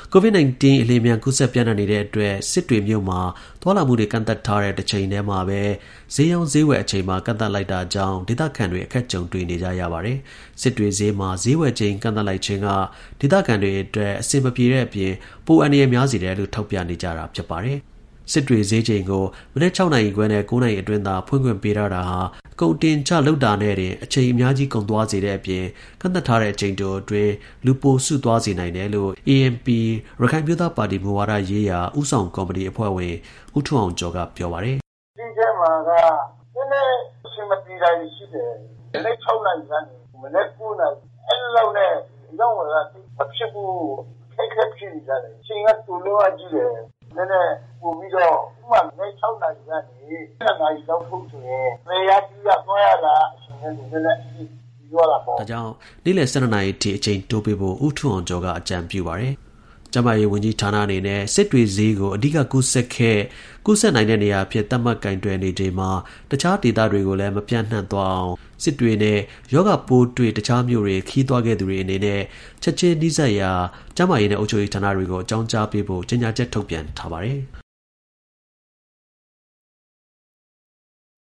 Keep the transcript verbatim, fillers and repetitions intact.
ကိုဗစ် nineteen အလျင်မြန်ကူးစက်ပြန့်နှံ့နေတဲ့အတွက်စစ်တွေမြို့မှာသွားလာမှုတွေကန့်သတ်ထားတဲ့တစ်ချိန်တည်းမှာပဲဈေးရောင်းဈေးဝယ်အချိန်မှာကန့်သတ်လိုက်တာကြောင့်ဒေသခံတွေအခက်ကြုံတွေ့နေကြရပါတယ်။စစ်တွေဈေးမှာဈေးဝယ်ချိန်ကန့်သတ်လိုက်ခြင်းကဒေသခံတွေအတွက်အဆင်မပြေတဲ့အပြင်ပိုအန္တရာယ်များစေတယ်လို့ထောက်ပြနေကြတာဖြစ်ပါတယ်။စစ်တွေဈေးချိန်ကိုမနေ့၆နာရီခွဲနဲ့၉နာရီအတွင်းသာဖွင့်ခွင့်ပေးထားတာဟာကုန်တင်ချလောက်တာနဲ့တင်အချိန်အများကြီးကုန်သွားစေတဲ့အပြင်ကန့်သတ်ထားတဲ့အချိန်တိုအတွင်းလူပိုစုသွားစေနိုင်တယ်လို့ A N P ရခိုင်ပြည်သားပါတီမူဝါဒရေးရာဥဆောင်ကော်မတီအဖွဲ့ဝင်ဦးထွန်းအောင်ကျော်ကပြောပါတယ်။ဒီကျမှာကနည်းနည်းအချိန်မပြေတာရှိတယ်။ဒီနေ့၆နာရီကနေမနေ့၉နာရီအဲ့လောက်နဲ့ရောင်းဝယ်တာမဖြစ်ဘူးခက်ခဲဖြစ်နေကြတယ်။ချိန်ကတူလို့အကြည့်တယ်။နည်းနည်းပို့ပြီးတော့ဥမာနေ့၆နာရီကနေ၇နာရီလောက်ဖို့ဆိုရင်နေရာကြီးကသွားရတာအချိန်နဲ့နည်းနည်းပြောလာပေါ့။ဒါကြောင့်နေ့လယ်၁၂နာရီထိအချိန်တိုးပေးဖို့ဦးထွန်းအောင်ကျော်ကအကြံပြုပါတယ်။ကျမရေးဝန်ကြီးဌာနအနေနဲ့စစ်တွေဈေးကိုအဓိကကူးစက်ခဲ့ကူးစက်နိုင်တဲ့နေရာဖြစ်သတ်မှတ်ကင်တွယ်နေချိန်မှာတခြားဒေသတွေကိုလည်းမပြန့်နှံ့သွားအောင်စစ်တွေနဲ့ယောဂပိုးတွေတခြားမျိုးတွေခီးသွားခဲ့သူတွေအနေနဲ့ချက်ချင်းနှိစက်ရာကျမရေးနဲ့အုပ်ချုပ်ရေးဌာနတွေကိုအကြောင်းကြားပေးဖို့ကြေညာချက်ထုတ်ပြန်ထားပါတယ်။